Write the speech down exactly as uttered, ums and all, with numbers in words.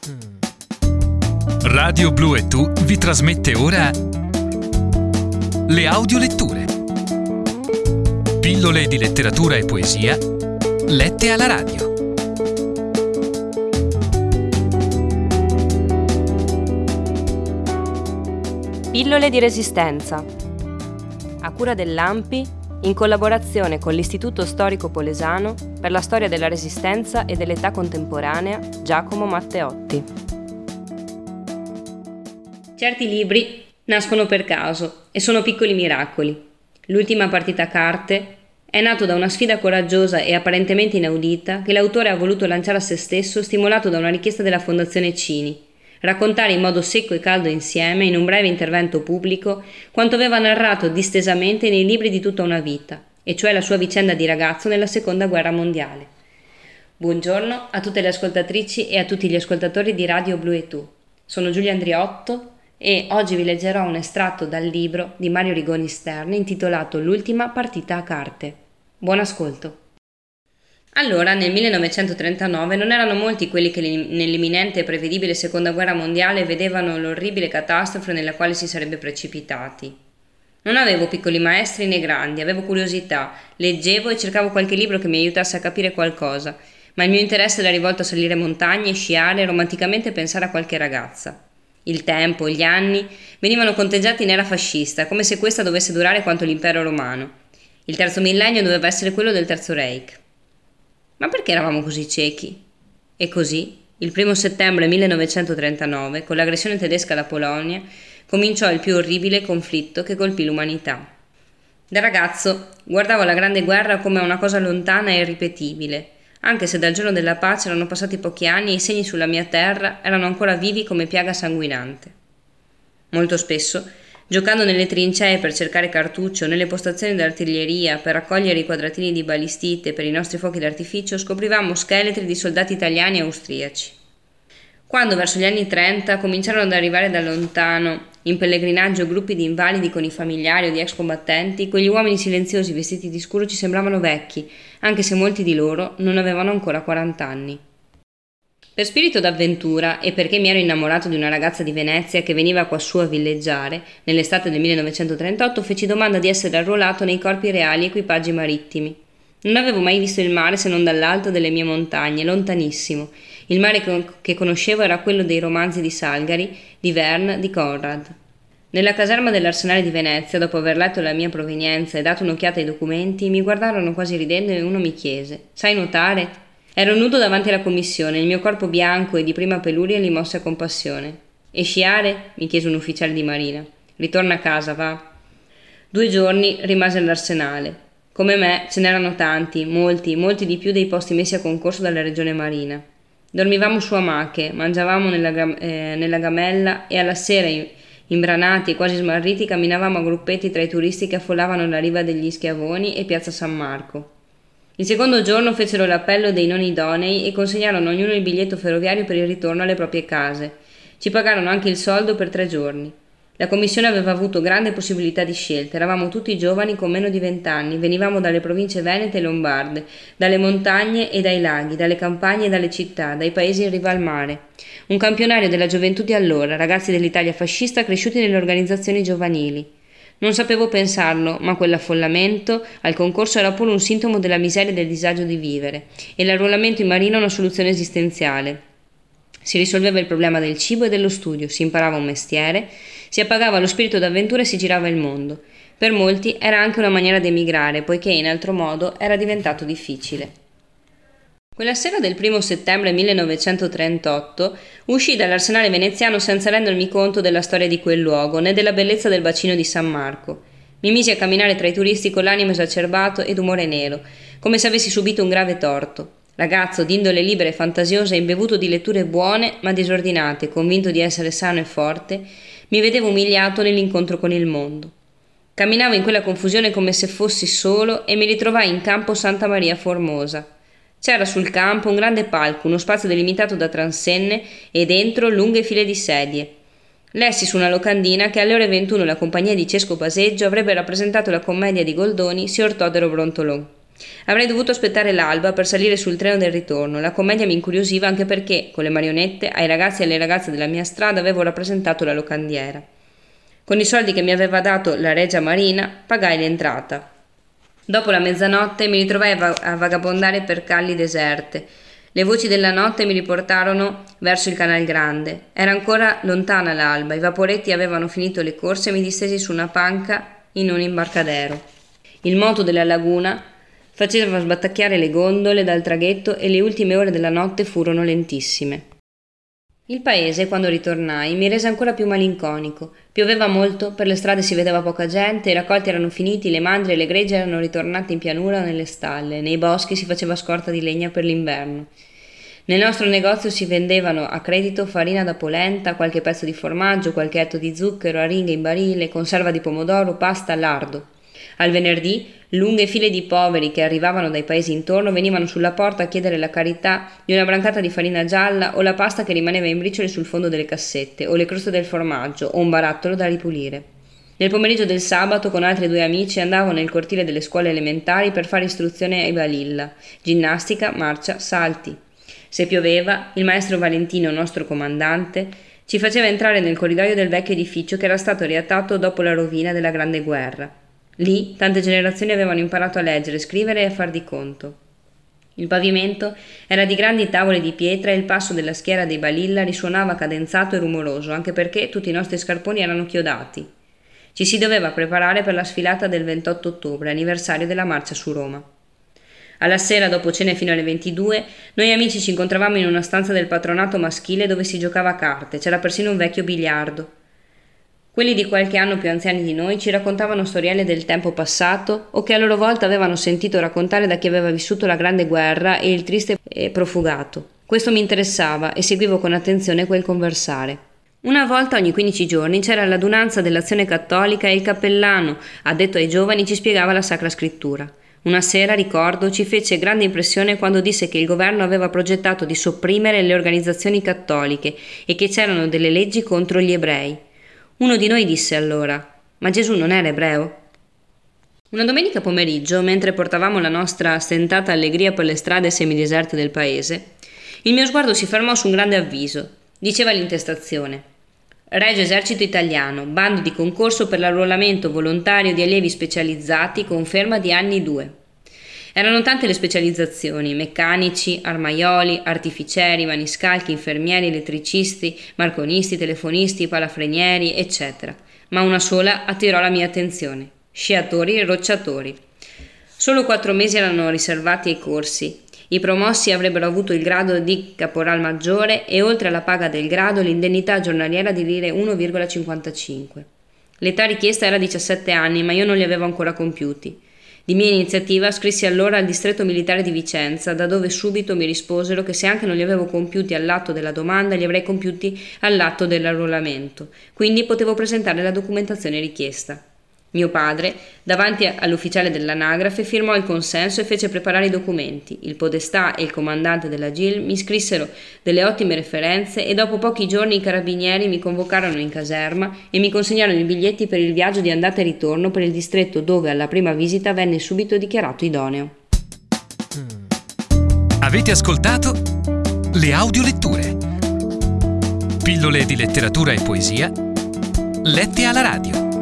Radio Blu e Tu vi trasmette ora le audioletture. Pillole di letteratura e poesia lette alla radio. Pillole di resistenza, a cura dell'A N P I, in collaborazione con l'Istituto Storico Polesano per la storia della Resistenza e dell'età contemporanea Giacomo Matteotti. Certi libri nascono per caso e sono piccoli miracoli. L'ultima partita a carte è nato da una sfida coraggiosa e apparentemente inaudita che l'autore ha voluto lanciare a se stesso, stimolato da una richiesta della Fondazione Cini: raccontare in modo secco e caldo insieme, in un breve intervento pubblico, quanto aveva narrato distesamente nei libri di tutta una vita, e cioè la sua vicenda di ragazzo nella Seconda Guerra Mondiale. Buongiorno a tutte le ascoltatrici e a tutti gli ascoltatori di Radio Blu e Tu. Sono Giulia Andriotto e oggi vi leggerò un estratto dal libro di Mario Rigoni Stern intitolato L'ultima partita a carte. Buon ascolto. Allora, nel millenovecentotrentanove, non erano molti quelli che nell'imminente e prevedibile Seconda Guerra Mondiale vedevano l'orribile catastrofe nella quale si sarebbe precipitati. Non avevo piccoli maestri né grandi, avevo curiosità, leggevo e cercavo qualche libro che mi aiutasse a capire qualcosa, ma il mio interesse era rivolto a salire montagne, sciare e romanticamente pensare a qualche ragazza. Il tempo, gli anni, venivano conteggiati in era fascista, come se questa dovesse durare quanto l'impero romano. Il terzo millennio doveva essere quello del Terzo Reich. Ma perché eravamo così ciechi? E così, il primo settembre millenovecentotrentanove, con l'aggressione tedesca alla Polonia, cominciò il più orribile conflitto che colpì l'umanità. Da ragazzo guardavo la Grande Guerra come una cosa lontana e irripetibile, anche se dal giorno della pace erano passati pochi anni e i segni sulla mia terra erano ancora vivi come piaga sanguinante. Molto spesso, giocando nelle trincee per cercare cartuccio, nelle postazioni d'artiglieria per raccogliere i quadratini di balistite per i nostri fuochi d'artificio, scoprivamo scheletri di soldati italiani e austriaci. Quando verso gli anni trenta cominciarono ad arrivare da lontano in pellegrinaggio gruppi di invalidi con i familiari o di ex combattenti, quegli uomini silenziosi vestiti di scuro ci sembravano vecchi, anche se molti di loro non avevano ancora quaranta anni. Per spirito d'avventura e perché mi ero innamorato di una ragazza di Venezia che veniva quassù a villeggiare, nell'estate del millenovecentotrentotto feci domanda di essere arruolato nei corpi reali equipaggi marittimi. Non avevo mai visto il mare se non dall'alto delle mie montagne, lontanissimo. Il mare che conoscevo era quello dei romanzi di Salgari, di Verne, di Conrad. Nella caserma dell'Arsenale di Venezia, dopo aver letto la mia provenienza e dato un'occhiata ai documenti, mi guardarono quasi ridendo e uno mi chiese: «Sai nuotare?» Ero nudo davanti alla commissione, il mio corpo bianco e di prima peluria li mosse a compassione. «E sciare?» mi chiese un ufficiale di marina. «Ritorna a casa, va». Due giorni rimase all'Arsenale. Come me ce n'erano tanti, molti, molti di più dei posti messi a concorso dalla regione marina. Dormivamo su amache, mangiavamo nella, eh, nella gamella e alla sera, imbranati e quasi smarriti, camminavamo a gruppetti tra i turisti che affollavano la riva degli Schiavoni e piazza San Marco. Il secondo giorno fecero l'appello dei non idonei e consegnarono ognuno il biglietto ferroviario per il ritorno alle proprie case. Ci pagarono anche il soldo per tre giorni. La commissione aveva avuto grande possibilità di scelta, eravamo tutti giovani con meno di vent'anni, venivamo dalle province venete e lombarde, dalle montagne e dai laghi, dalle campagne e dalle città, dai paesi in riva al mare. Un campionario della gioventù di allora, ragazzi dell'Italia fascista cresciuti nelle organizzazioni giovanili. Non sapevo pensarlo, ma quell'affollamento al concorso era pure un sintomo della miseria e del disagio di vivere, e l'arruolamento in marina una soluzione esistenziale. Si risolveva il problema del cibo e dello studio, si imparava un mestiere, si appagava lo spirito d'avventura e si girava il mondo. Per molti era anche una maniera di emigrare, poiché in altro modo era diventato difficile. Quella sera del primo settembre millenovecentotrentotto uscii dall'Arsenale veneziano senza rendermi conto della storia di quel luogo, né della bellezza del bacino di San Marco. Mi misi a camminare tra i turisti con l'animo esacerbato ed umore nero, come se avessi subito un grave torto. Ragazzo d'indole libera e fantasiosa, imbevuto di letture buone ma disordinate, convinto di essere sano e forte, mi vedevo umiliato nell'incontro con il mondo. Camminavo in quella confusione come se fossi solo e mi ritrovai in campo Santa Maria Formosa. C'era sul campo un grande palco, uno spazio delimitato da transenne e dentro lunghe file di sedie. Lessi su una locandina che alle ore ventuno la compagnia di Cesco Baseggio avrebbe rappresentato la commedia di Goldoni Signor Todero Brontolon. Avrei dovuto aspettare l'alba per salire sul treno del ritorno. La commedia mi incuriosiva anche perché, con le marionette, ai ragazzi e alle ragazze della mia strada avevo rappresentato la locandiera. Con i soldi che mi aveva dato la Regia Marina, pagai l'entrata. Dopo la mezzanotte mi ritrovai a, va- a vagabondare per calli deserte. Le voci della notte mi riportarono verso il Canal Grande. Era ancora lontana l'alba, i vaporetti avevano finito le corse e mi distesi su una panca in un imbarcadero. Il moto della laguna faceva sbattacchiare le gondole dal traghetto e le ultime ore della notte furono lentissime. Il paese, quando ritornai, mi rese ancora più malinconico. Pioveva molto, per le strade si vedeva poca gente, i raccolti erano finiti, le mandrie e le gregge erano ritornate in pianura o nelle stalle, nei boschi si faceva scorta di legna per l'inverno. Nel nostro negozio si vendevano a credito farina da polenta, qualche pezzo di formaggio, qualche etto di zucchero, aringhe in barile, conserva di pomodoro, pasta, lardo. Al venerdì, lunghe file di poveri che arrivavano dai paesi intorno venivano sulla porta a chiedere la carità di una brancata di farina gialla o la pasta che rimaneva in briciole sul fondo delle cassette, o le croste del formaggio, o un barattolo da ripulire. Nel pomeriggio del sabato, con altri due amici, andavo nel cortile delle scuole elementari per fare istruzione ai balilla, ginnastica, marcia, salti. Se pioveva, il maestro Valentino, nostro comandante, ci faceva entrare nel corridoio del vecchio edificio che era stato riattato dopo la rovina della Grande Guerra. Lì tante generazioni avevano imparato a leggere, scrivere e a far di conto. Il pavimento era di grandi tavole di pietra e il passo della schiera dei balilla risuonava cadenzato e rumoroso, anche perché tutti i nostri scarponi erano chiodati. Ci si doveva preparare per la sfilata del ventotto ottobre, anniversario della marcia su Roma. Alla sera, dopo cene fino alle ventidue, noi amici ci incontravamo in una stanza del patronato maschile dove si giocava a carte, c'era persino un vecchio biliardo. Quelli di qualche anno più anziani di noi ci raccontavano storielle del tempo passato o che a loro volta avevano sentito raccontare da chi aveva vissuto la Grande Guerra e il triste profugato. Questo mi interessava e seguivo con attenzione quel conversare. Una volta ogni quindici giorni c'era l'adunanza dell'Azione Cattolica e il cappellano, addetto ai giovani, ci spiegava la Sacra Scrittura. Una sera, ricordo, ci fece grande impressione quando disse che il governo aveva progettato di sopprimere le organizzazioni cattoliche e che c'erano delle leggi contro gli ebrei. Uno di noi disse allora: «Ma Gesù non era ebreo?» Una domenica pomeriggio, mentre portavamo la nostra stentata allegria per le strade semideserte del paese, il mio sguardo si fermò su un grande avviso. Diceva l'intestazione: Regio Esercito Italiano, bando di concorso per l'arruolamento volontario di allievi specializzati con ferma di anni due. Erano tante le specializzazioni: meccanici, armaioli, artificieri, maniscalchi, infermieri, elettricisti, marconisti, telefonisti, palafrenieri, eccetera. Ma una sola attirò la mia attenzione: sciatori e rocciatori. Solo quattro mesi erano riservati ai corsi. I promossi avrebbero avuto il grado di caporal maggiore e oltre alla paga del grado l'indennità giornaliera di lire uno virgola cinquantacinque. L'età richiesta era diciassette anni, ma io non li avevo ancora compiuti. Di mia iniziativa scrissi allora al distretto militare di Vicenza, da dove subito mi risposero che se anche non li avevo compiuti all'atto della domanda, li avrei compiuti all'atto dell'arruolamento. Quindi potevo presentare la documentazione richiesta. Mio padre, davanti all'ufficiale dell'anagrafe, firmò il consenso e fece preparare i documenti. Il podestà e il comandante della G I L mi scrissero delle ottime referenze e dopo pochi giorni i carabinieri mi convocarono in caserma e mi consegnarono i biglietti per il viaggio di andata e ritorno per il distretto dove alla prima visita venne subito dichiarato idoneo. Avete ascoltato le audioletture. Pillole di letteratura e poesia lette alla radio.